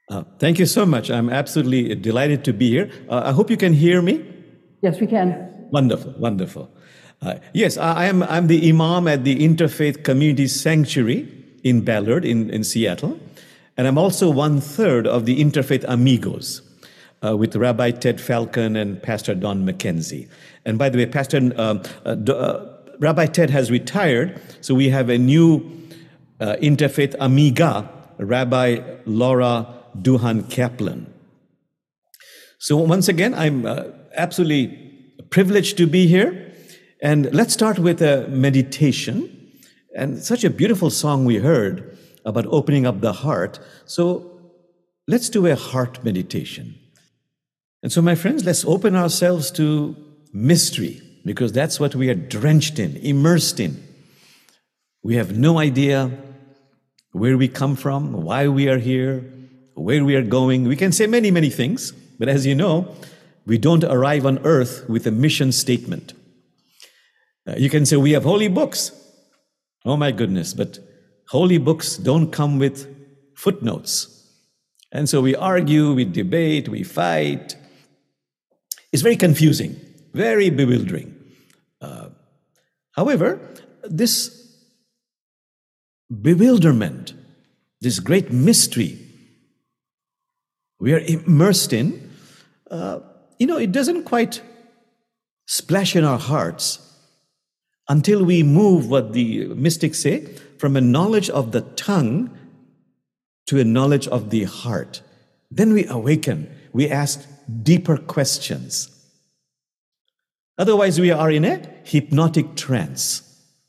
Thank you so much. I'm absolutely delighted to be here. I hope you can hear me. Yes, we can. Wonderful, wonderful. Yes, I'm the Imam at the Interfaith Community Sanctuary in Ballard in Seattle. And I'm also 1/3 of the Interfaith Amigos with Rabbi Ted Falcon and Pastor Don McKenzie. And by the way, Rabbi Ted has retired, so we have a new Interfaith Amiga, Rabbi Laura Duhan Kaplan. So once again, I'm absolutely privileged to be here. And let's start with a meditation. And such a beautiful song we heard about opening up the heart. So let's do a heart meditation. And so, my friends, let's open ourselves to mystery, because that's what we are drenched in, immersed in. We have no idea where we come from, why we are here, where we are going. We can say many, many things, but as you know, we don't arrive on earth with a mission statement. You can say we have holy books. Oh my goodness, but holy books don't come with footnotes. And so we argue, we debate, we fight. It's very confusing, very bewildering. However, this bewilderment, this great mystery we are immersed in, it doesn't quite splash in our hearts until we move, what the mystics say, from a knowledge of the tongue to a knowledge of the heart. Then we awaken, we ask deeper questions. Otherwise, we are in a hypnotic trance.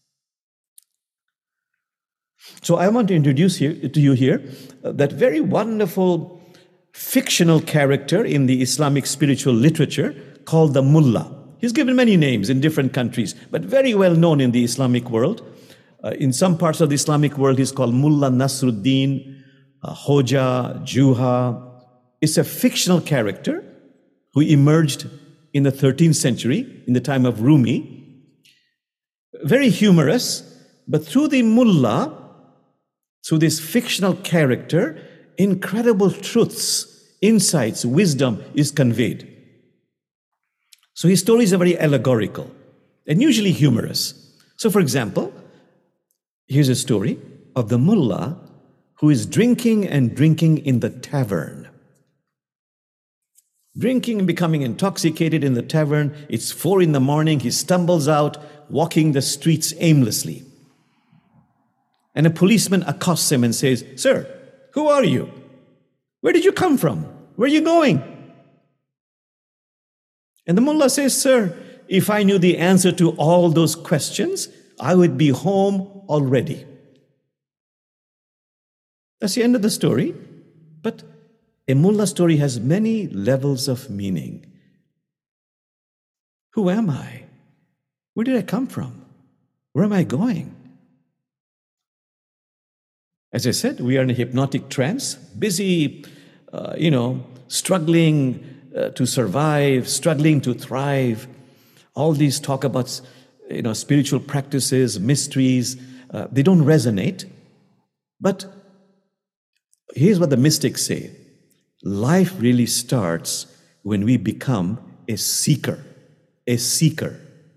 So I want to introduce to you here that very wonderful fictional character in the Islamic spiritual literature called the mullah. He's given many names in different countries, but very well known in the Islamic world. In some parts of the Islamic world, he's called Mullah Nasruddin, Hoja, Juha. It's a fictional character who emerged in the 13th century, in the time of Rumi. Very humorous, but through the mullah, through this fictional character, incredible truths, insights, wisdom is conveyed. So his stories are very allegorical and usually humorous. So for example, here's a story of the mullah who is drinking and drinking in the tavern. Drinking and becoming intoxicated in the tavern. It's 4 a.m. He stumbles out, walking the streets aimlessly. And a policeman accosts him and says, "Sir, who are you? Where did you come from? Where are you going?" And the mullah says, "Sir, if I knew the answer to all those questions, I would be home already." That's the end of the story. But a mullah story has many levels of meaning. Who am I? Where did I come from? Where am I going? As I said, we are in a hypnotic trance, busy, struggling to survive, struggling to thrive. All these talk about, spiritual practices, mysteries. They don't resonate. But here's what the mystics say. Life really starts when we become a seeker. A seeker.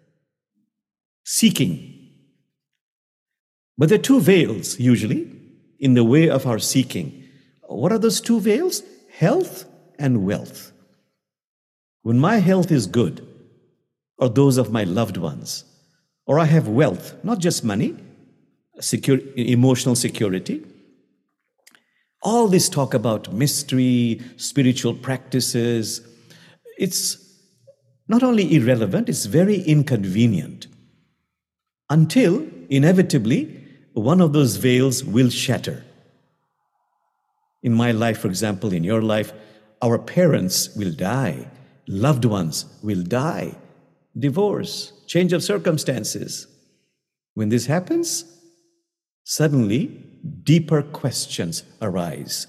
Seeking. But there are 2 veils, usually, in the way of our seeking. What are those 2 veils? Health and wealth. When my health is good, or those of my loved ones, or I have wealth, not just money, emotional security, all this talk about mystery, spiritual practices, it's not only irrelevant, it's very inconvenient. Until, inevitably, one of those veils will shatter. In my life, for example, in your life, our parents will die. Loved ones will die. Divorce, change of circumstances. When this happens, suddenly deeper questions arise.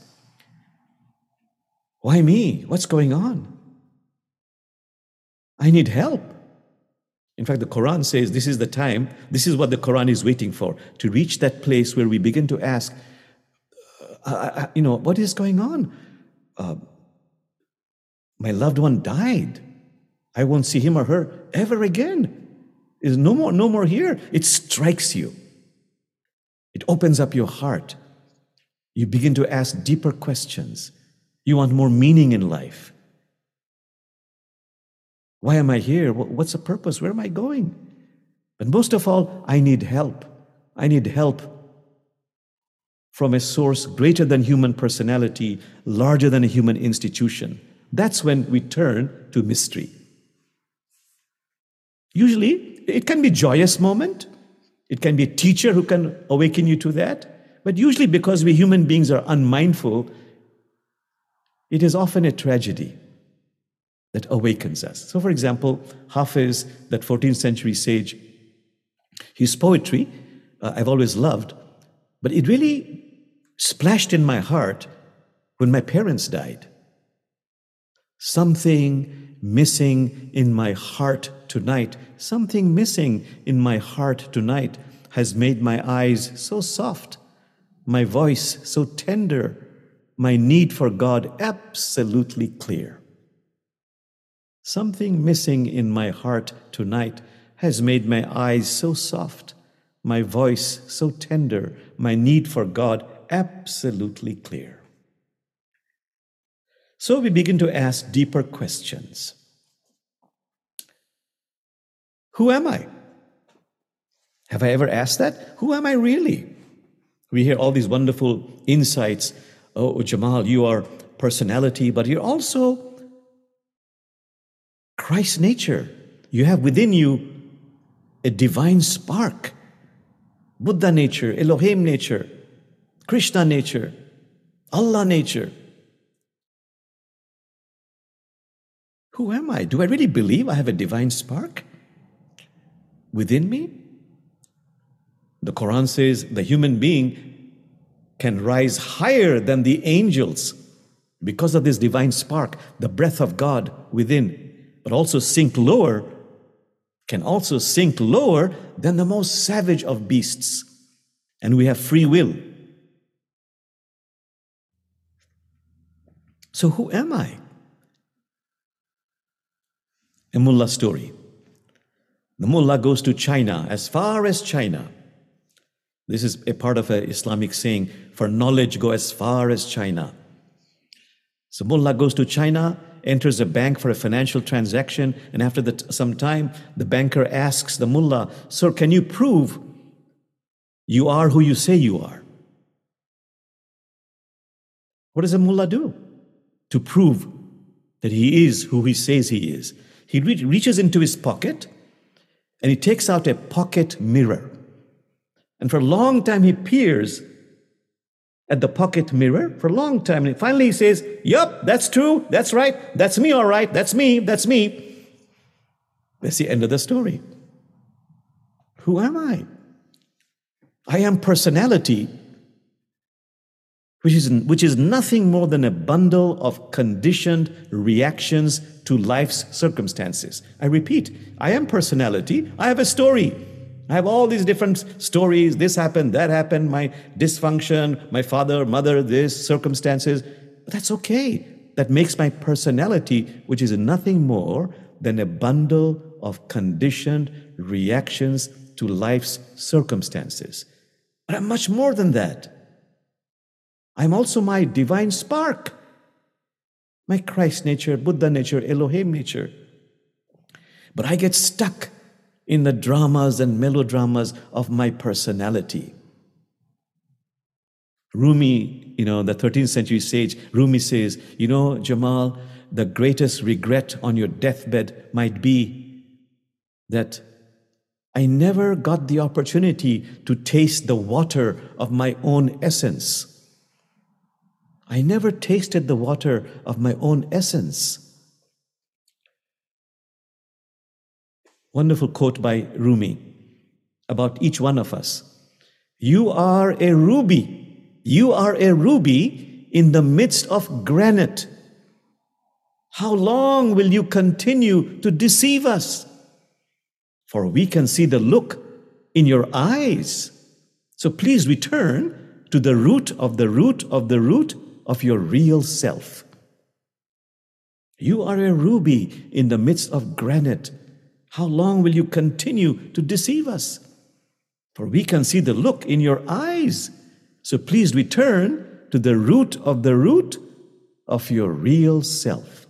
Why me? What's going on? I need help. In fact, the Quran says this is the time, this is what the Quran is waiting for, to reach that place where we begin to ask, what is going on? my loved one died. I won't see him or her ever again. Is no more here. It strikes you. It opens up your heart. You begin to ask deeper questions. You want more meaning in life. Why am I here? What's the purpose? Where am I going? But most of all, I need help. I need help from a source greater than human personality, larger than a human institution. That's when we turn to mystery. Usually, it can be a joyous moment. It can be a teacher who can awaken you to that. But usually, because we human beings are unmindful, it is often a tragedy that awakens us. So, for example, Hafiz, that 14th century sage, his poetry, I've always loved, but it really splashed in my heart when my parents died. Something missing in my heart tonight, something missing in my heart tonight has made my eyes so soft, my voice so tender, my need for God absolutely clear. Something missing in my heart tonight has made my eyes so soft, my voice so tender, my need for God absolutely clear. So we begin to ask deeper questions. Who am I? Have I ever asked that? Who am I really? We hear all these wonderful insights. Oh, Jamal, you are personality, but you're also Christ's nature. You have within you a divine spark. Buddha nature, Elohim nature, Krishna nature, Allah nature. Who am I? Do I really believe I have a divine spark within me? The Quran says the human being can rise higher than the angels because of this divine spark, the breath of God within, but also can also sink lower than the most savage of beasts. And we have free will. So who am I? A mullah story. The mullah goes to China, as far as China. This is a part of an Islamic saying, for knowledge go as far as China. So mullah goes to China, enters a bank for a financial transaction, and after some time, the banker asks the mullah, "Sir, can you prove you are who you say you are?" What does a mullah do to prove that he is who he says he is? He reaches into his pocket and he takes out a pocket mirror. And for a long time he peers at the pocket mirror for a long time. And finally he says, "Yup, that's true, that's right, that's me, all right, that's me, that's me." That's the end of the story. Who am I? I am personality, which is nothing more than a bundle of conditioned reactions to life's circumstances. I repeat, I am personality. I have a story. I have all these different stories. This happened, that happened, my dysfunction, my father, mother, this, circumstances. But that's okay. That makes my personality, which is nothing more than a bundle of conditioned reactions to life's circumstances. But I'm much more than that. I'm also my divine spark, my Christ nature, Buddha nature, Elohim nature. But I get stuck in the dramas and melodramas of my personality. Rumi, the 13th century sage, Rumi says, Jamal, the greatest regret on your deathbed might be that I never got the opportunity to taste the water of my own essence. I never tasted the water of my own essence. Wonderful quote by Rumi about each one of us. You are a ruby. You are a ruby in the midst of granite. How long will you continue to deceive us? For we can see the look in your eyes. So please return to the root of the root of the root of your real self. You are a ruby in the midst of granite. How long will you continue to deceive us? For we can see the look in your eyes. So please return to the root of your real self.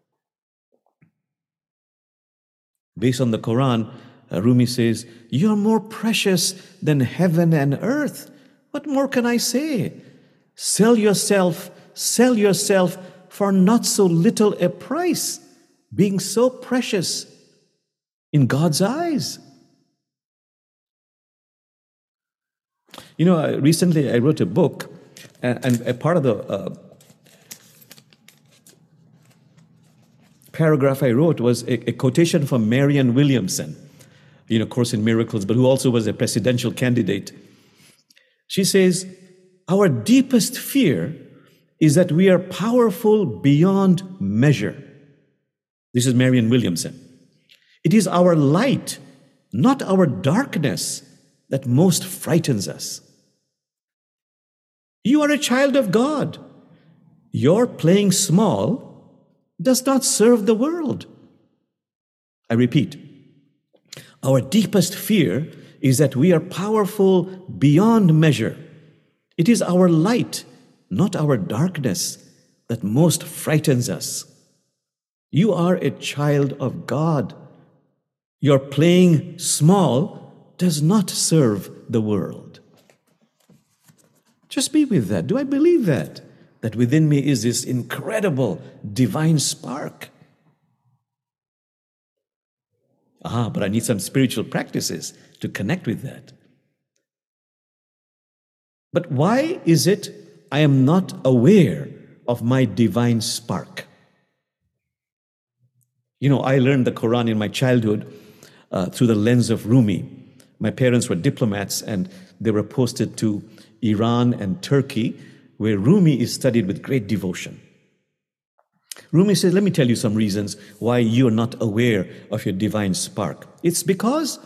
Based on the Quran, Rumi says, you are more precious than heaven and earth. What more can I say? Sell yourself for not so little a price, being so precious in God's eyes. Recently I wrote a book, and a part of the paragraph I wrote was a quotation from Marianne Williamson, Course in Miracles, but who also was a presidential candidate. She says, our deepest fear is that we are powerful beyond measure. This is Marianne Williamson. It is our light, not our darkness, that most frightens us. You are a child of God. Your playing small does not serve the world. I repeat, our deepest fear is that we are powerful beyond measure. It is our light, not our darkness, that most frightens us. You are a child of God. Your playing small does not serve the world. Just be with that. Do I believe that? That within me is this incredible divine spark. But I need some spiritual practices to connect with that. But why is it I am not aware of my divine spark? I learned the Quran in my childhood through the lens of Rumi. My parents were diplomats, and they were posted to Iran and Turkey, where Rumi is studied with great devotion. Rumi says, let me tell you some reasons why you are not aware of your divine spark. It's because,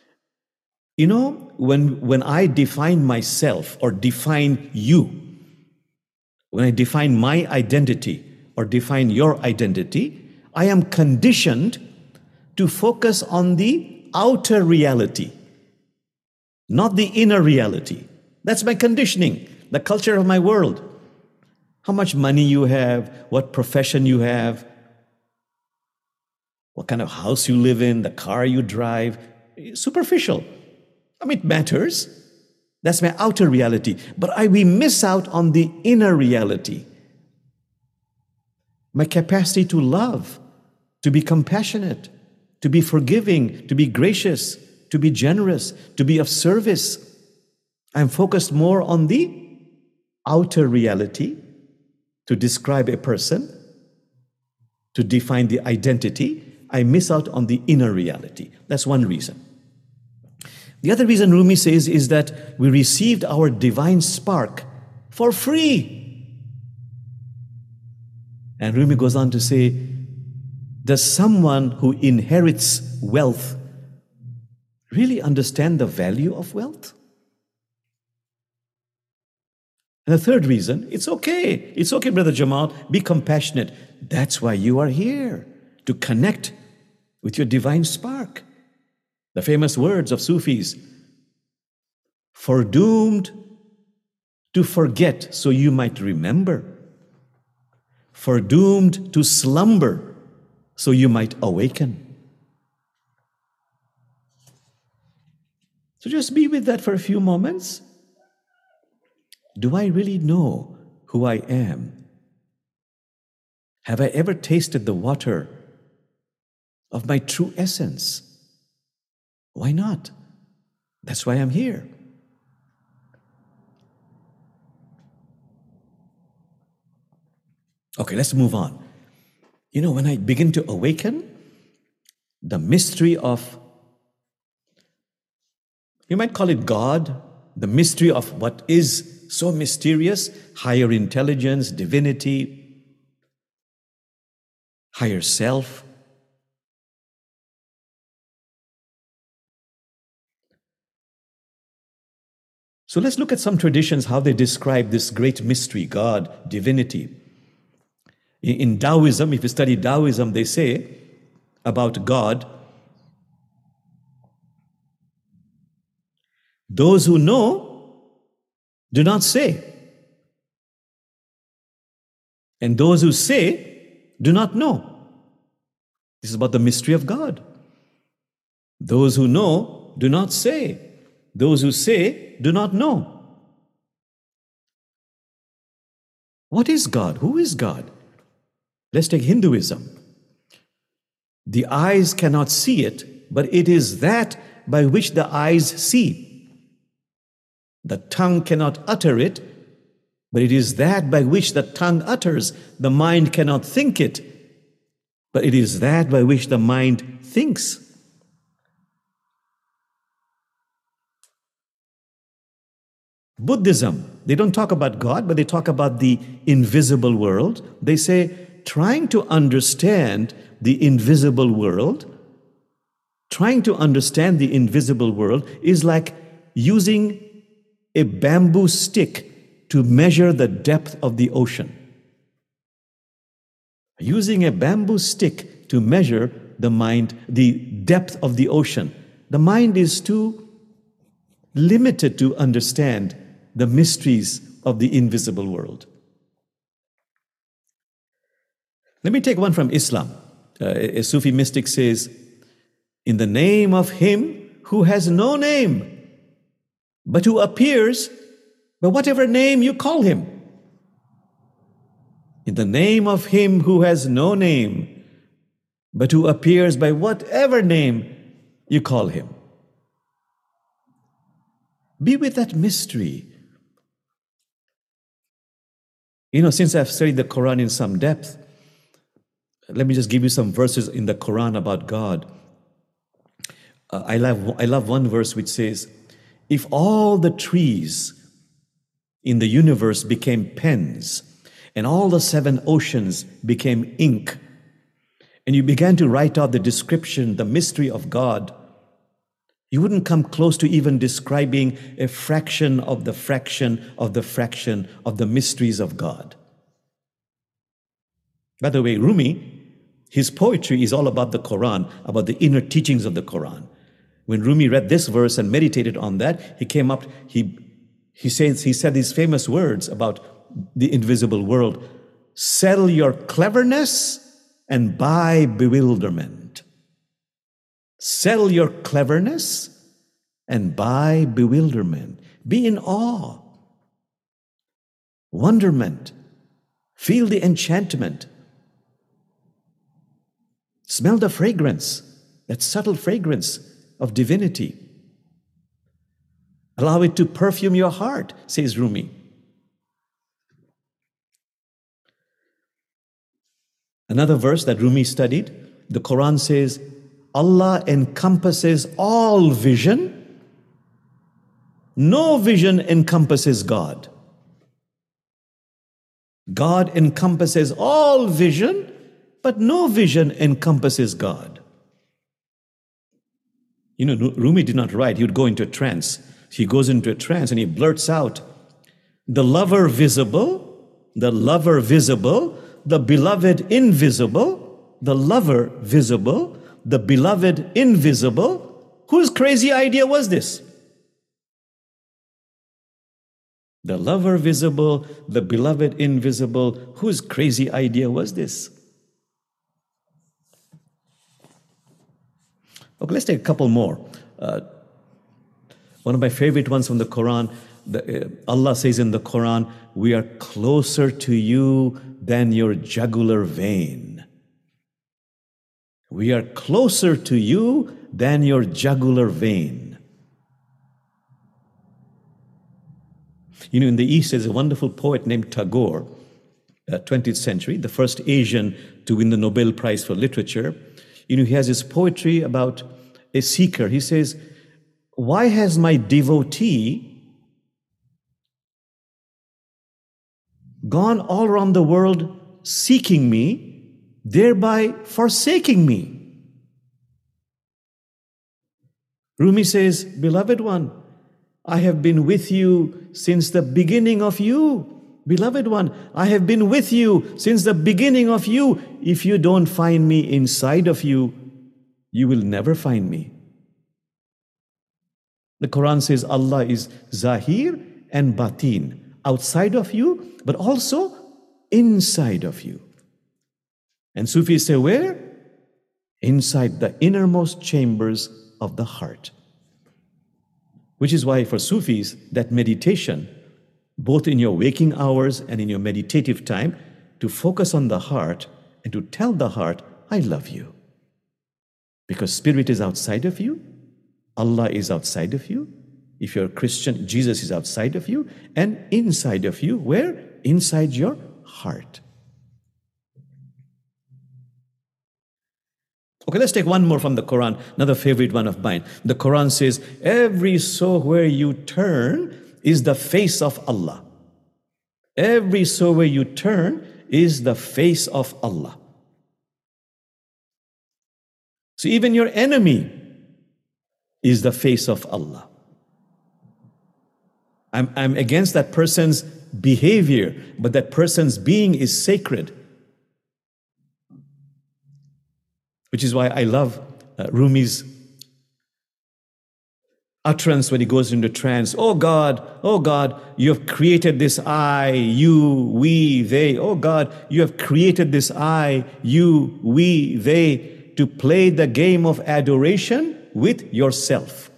when I define myself or define you, when I define my identity or define your identity, I am conditioned to focus on the outer reality, not the inner reality. That's my conditioning, the culture of my world. How much money you have, what profession you have, what kind of house you live in, the car you drive. Superficial. It matters. That's my outer reality. But we miss out on the inner reality. My capacity to love, to be compassionate, to be forgiving, to be gracious, to be generous, to be of service. I'm focused more on the outer reality to describe a person, to define the identity. I miss out on the inner reality. That's one reason. The other reason Rumi says is that we received our divine spark for free. And Rumi goes on to say, does someone who inherits wealth really understand the value of wealth? And the third reason, it's okay, Brother Jamal, be compassionate. That's why you are here, to connect with your divine spark. The famous words of Sufis, foredoomed to forget so you might remember, foredoomed to slumber so you might awaken. So just be with that for a few moments. Do I really know who I am? Have I ever tasted the water of my true essence? Why not? That's why I'm here. Okay, let's move on. When I begin to awaken, the mystery of, you might call it God, the mystery of what is so mysterious, higher intelligence, divinity, higher self. So let's look at some traditions, how they describe this great mystery, God, divinity. In Taoism, if you study Taoism, they say about God, those who know do not say, and those who say do not know. This is about the mystery of God. Those who know do not say. Those who say do not know. What is God? Who is God? Let's take Hinduism. The eyes cannot see it, but it is that by which the eyes see. The tongue cannot utter it, but it is that by which the tongue utters. The mind cannot think it, but it is that by which the mind thinks. Buddhism, they don't talk about God, but they talk about the invisible world. They say, trying to understand the invisible world, is like using a bamboo stick to measure the depth of the ocean. Using a bamboo stick to measure the depth of the ocean. The mind is too limited to understand the mysteries of the invisible world. Let me take one from Islam. A Sufi mystic says, in the name of him who has no name, but who appears by whatever name you call him. In the name of him who has no name, but who appears by whatever name you call him. Be with that mystery. Since I've studied the Quran in some depth, let me just give you some verses in the Quran about God. I love one verse which says, if all the trees in the universe became pens, and all the 7 oceans became ink, and you began to write out the description, the mystery of God, you wouldn't come close to even describing a fraction of the fraction of the fraction of the mysteries of God. By the way, Rumi, his poetry is all about the Quran, about the inner teachings of the Quran. When Rumi read this verse and meditated on that, he came up, he said these famous words about the invisible world. Sell your cleverness and buy bewilderment. Sell your cleverness and buy bewilderment. Be in awe, wonderment, feel the enchantment. Smell the fragrance, that subtle fragrance of divinity. Allow it to perfume your heart, says Rumi. Another verse that Rumi studied, the Quran says, Allah encompasses all vision. No vision encompasses God. God encompasses all vision, but no vision encompasses God. Rumi did not write, he would go into a trance. He goes into a trance and he blurts out, the lover visible, the beloved invisible, the lover visible, the beloved invisible. Whose crazy idea was this? The lover visible, the beloved invisible. Whose crazy idea was this? Okay, let's take a couple more. One of my favorite ones from the Quran, Allah says in the Quran, we are closer to you than your jugular vein. We are closer to you than your jugular vein. In the East, there's a wonderful poet named Tagore, 20th century, the first Asian to win the Nobel Prize for Literature. He has his poetry about a seeker. He says, why has my devotee gone all around the world seeking me, thereby forsaking me? Rumi says, beloved one, I have been with you since the beginning of you. Beloved one, I have been with you since the beginning of you. If you don't find me inside of you, you will never find me. The Quran says Allah is Zahir and Batin, outside of you, but also inside of you. And Sufis say where? Inside the innermost chambers of the heart. Which is why for Sufis, that meditation, both in your waking hours and in your meditative time, to focus on the heart and to tell the heart, I love you. Because spirit is outside of you, Allah is outside of you. If you're a Christian, Jesus is outside of you, and inside of you, where? Inside your heart. Okay, let's take one more from the Quran, another favorite one of mine. The Quran says, every soul where you turn is the face of Allah. Every soul where you turn is the face of Allah. So even your enemy is the face of Allah. I'm against that person's behavior, but that person's being is sacred. Which is why I love Rumi's utterance when he goes into trance. Oh God, you have created this I, you, we, they. Oh God, you have created this I, you, we, they to play the game of adoration with yourself.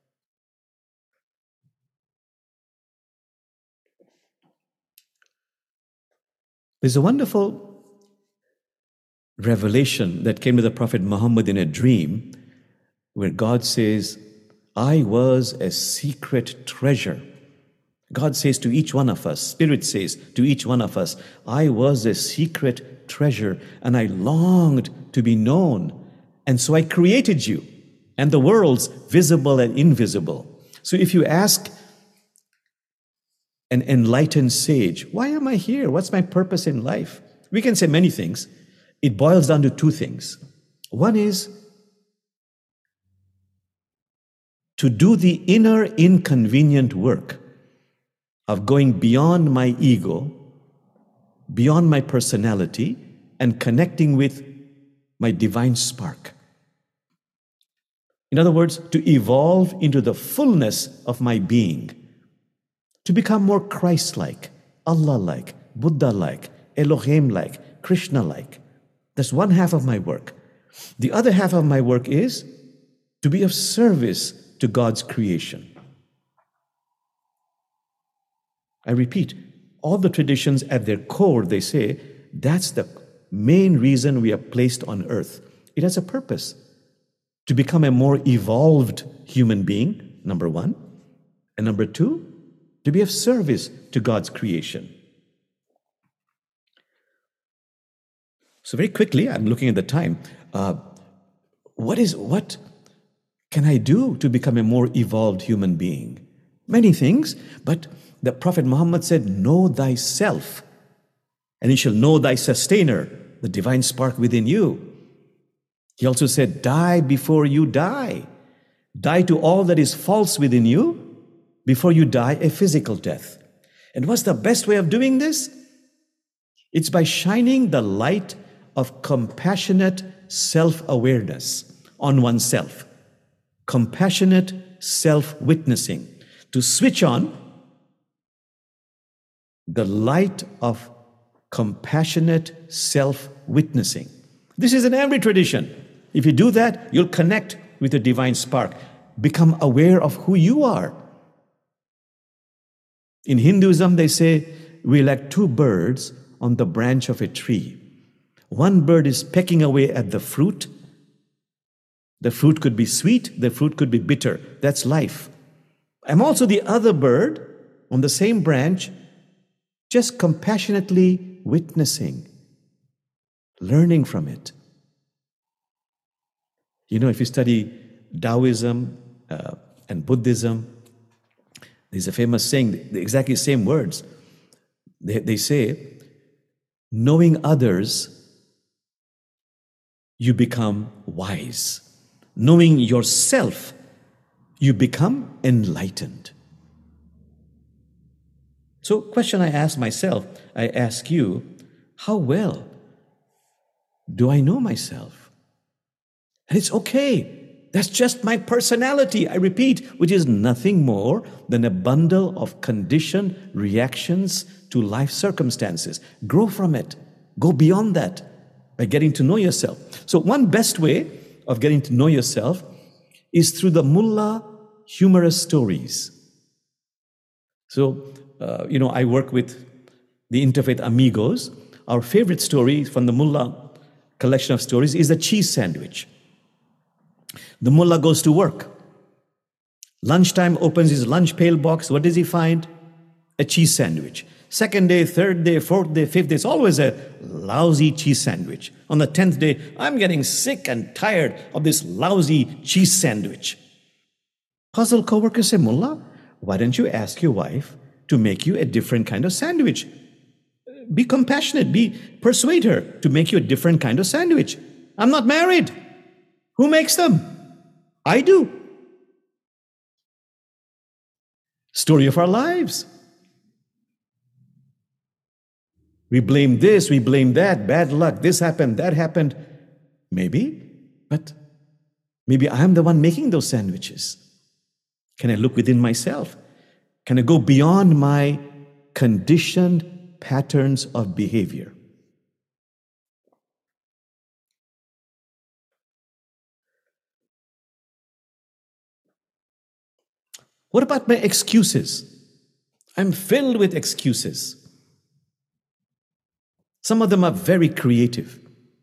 There's a wonderful revelation that came to the Prophet Muhammad in a dream where God says, I was a secret treasure. God says to each one of us, Spirit says to each one of us, I was a secret treasure and I longed to be known. And so I created you and the worlds visible and invisible. So if you ask an enlightened sage, why am I here? What's my purpose in life? We can say many things. It boils down to two things. One is to do the inner inconvenient work of going beyond my ego, beyond my personality, and connecting with my divine spark. In other words, to evolve into the fullness of my being, to become more Christ-like, Allah-like, Buddha-like, Elohim-like, Krishna-like. That's one half of my work. The other half of my work is to be of service to God's creation. I repeat, all the traditions at their core, they say, that's the main reason we are placed on earth. It has a purpose. To become a more evolved human being, number one. And number two, to be of service to God's creation. So very quickly, I'm looking at the time. What can I do to become a more evolved human being? Many things, but the Prophet Muhammad said, know thyself, and you shall know thy sustainer, the divine spark within you. He also said, die before you die. Die to all that is false within you before you die a physical death. And what's the best way of doing this? It's by shining the light of compassionate self-awareness on oneself. Compassionate self-witnessing. To switch on the light of compassionate self-witnessing. This is in every tradition. If you do that, you'll connect with the divine spark. Become aware of who you are. In Hinduism, they say, we're like two birds on the branch of a tree. One bird is pecking away at the fruit. The fruit could be sweet, the fruit could be bitter. That's life. I'm also the other bird on the same branch, just compassionately witnessing, learning from it. You know, if you study Taoism and Buddhism, there's a famous saying, the exactly same words. They say, knowing others, you become wise. Knowing yourself, you become enlightened. So, question I ask myself, I ask you, how well do I know myself? And it's okay. That's just my personality, I repeat, which is nothing more than a bundle of conditioned reactions to life circumstances. Grow from it. Go beyond that by getting to know yourself. So one best way of getting to know yourself is through the mullah humorous stories. So, I work with the Interfaith Amigos. Our favorite story from the mullah collection of stories is the cheese sandwich. The mullah goes to work. Lunchtime, opens his lunch pail box. What does he find? A cheese sandwich. Second day, third day, fourth day, fifth day, it's always a lousy cheese sandwich. On the 10th day, I'm getting sick and tired of this lousy cheese sandwich. Puzzled co-workers say, Mullah, why don't you ask your wife to make you a different kind of sandwich? Be compassionate, persuade her to make you a different kind of sandwich. I'm not married. Who makes them? I do. Story of our lives. We blame this, we blame that, bad luck, this happened, that happened. Maybe, but maybe I'm the one making those sandwiches. Can I look within myself? Can I go beyond my conditioned patterns of behavior? What about my excuses? I'm filled with excuses. Some of them are very creative.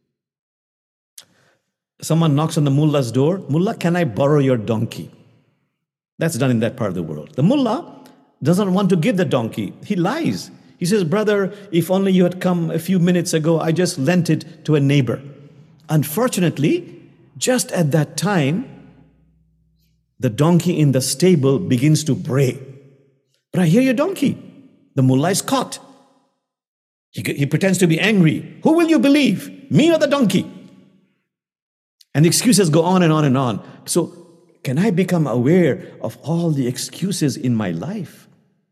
Someone knocks on the mullah's door. Mullah, can I borrow your donkey? That's done in that part of the world. The mullah doesn't want to give the donkey. He lies. He says, brother, if only you had come a few minutes ago, I just lent it to a neighbor. Unfortunately, just at that time, the donkey in the stable begins to bray. But I hear your donkey. The mullah is caught. He pretends to be angry. Who will you believe? Me or the donkey? And the excuses go on and on and on. So, can I become aware of all the excuses in my life?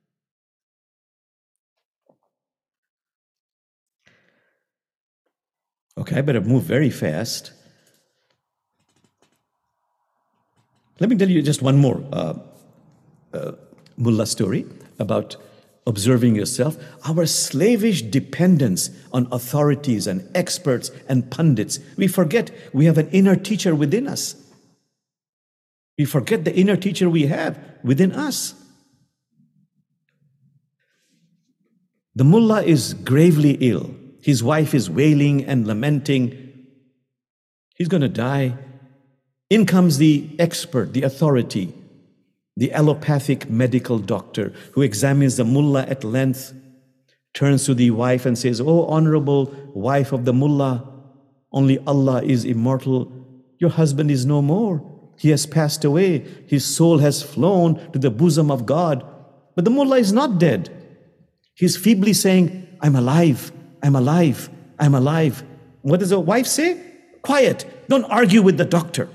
Okay, I better move very fast. Let me tell you just one more mullah story about observing yourself. Our slavish dependence on authorities and experts and pundits. We forget we have an inner teacher within us. We forget the inner teacher we have within us. The mullah is gravely ill. His wife is wailing and lamenting. He's going to die. In comes the expert, the authority, the allopathic medical doctor who examines the mullah at length, turns to the wife and says, "Oh, honorable wife of the mullah, only Allah is immortal. Your husband is no more. He has passed away. His soul has flown to the bosom of God." But the mullah is not dead. He's feebly saying, "I'm alive, I'm alive, I'm alive." What does the wife say? "Quiet, don't argue with the doctor."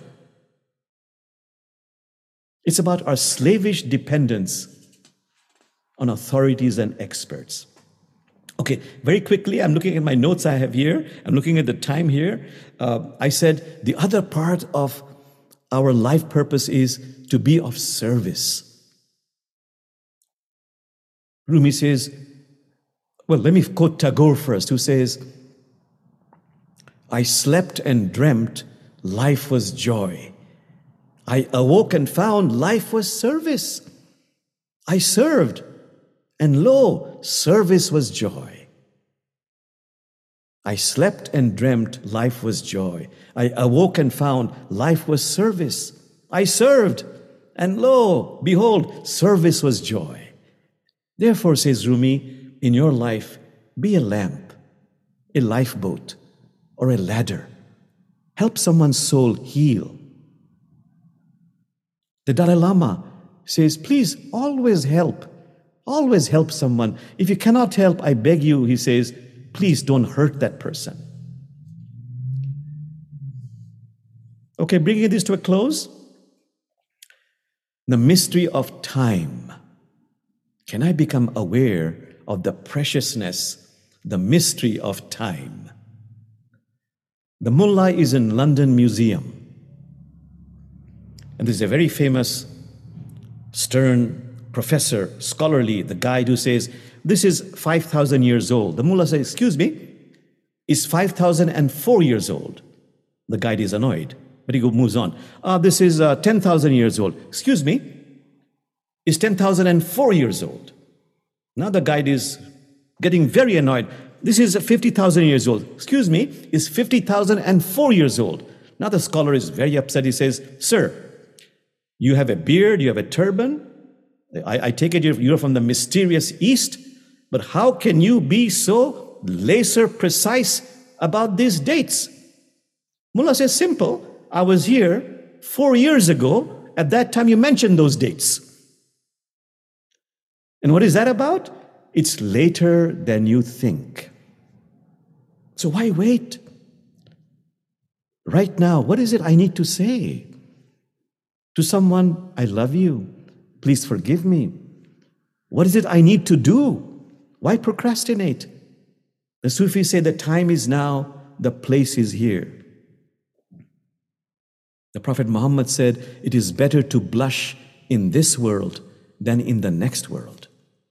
It's about our slavish dependence on authorities and experts. Okay, very quickly, I'm looking at my notes I have here. I'm looking at the time here. I said the other part of our life purpose is to be of service. Rumi says, well, let me quote Tagore first, who says, "I slept and dreamt life was joy. I awoke and found life was service. I served, and lo, service was joy. I slept and dreamt life was joy. I awoke and found life was service. I served, and lo, behold, service was joy." Therefore, says Rumi, in your life, be a lamp, a lifeboat, or a ladder. Help someone's soul heal. The Dalai Lama says, please always help someone. If you cannot help, I beg you, he says, please don't hurt that person. Okay, bringing this to a close, the mystery of time Can I become aware of the preciousness, the mystery of time? The mullah is in London Museum. And there's a very famous, stern professor, scholarly, the guy who says, this is 5,000 years old. The mullah says, excuse me, it's 5,004 years old. The guide is annoyed, but he moves on. This is 10,000 years old. Excuse me, it's 10,004 years old. Now the guide is getting very annoyed. This is 50,000 years old. Excuse me, it's 50,004 years old. Now the scholar is very upset. He says, sir, you have a beard, you have a turban. I take it you're from the mysterious East, but how can you be so laser precise about these dates? Mullah says, simple. I was here 4 years ago. At that time, you mentioned those dates. And what is that about? It's later than you think. So why wait? Right now, what is it I need to say? To someone, I love you. Please forgive me. What is it I need to do? Why procrastinate? The Sufis say the time is now, the place is here. The Prophet Muhammad said, it is better to blush in this world than in the next world.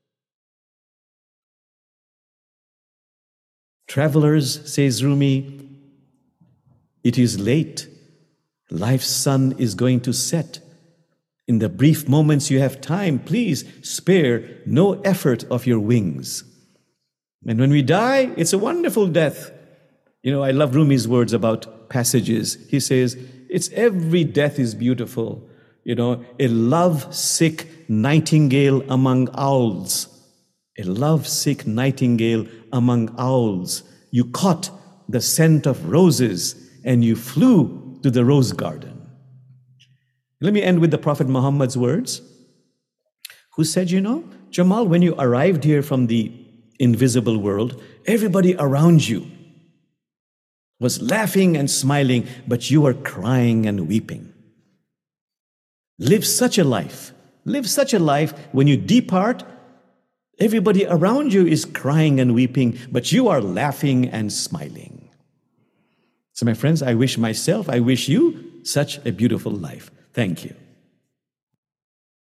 Travelers, says Rumi, it is late. Life's sun is going to set. In the brief moments you have time, please spare no effort of your wings. And when we die, it's a wonderful death. You know, I love Rumi's words about passages. He says, it's every death is beautiful. You know, a love-sick nightingale among owls. A love-sick nightingale among owls. You caught the scent of roses and you flew to the rose garden. Let me end with the Prophet Muhammad's words, who said, you know, Jamal, when you arrived here from the invisible world, everybody around you was laughing and smiling, but you were crying and weeping. Live such a life. Live such a life when you depart, everybody around you is crying and weeping, but you are laughing and smiling. So my friends, I wish myself, I wish you such a beautiful life. Thank you.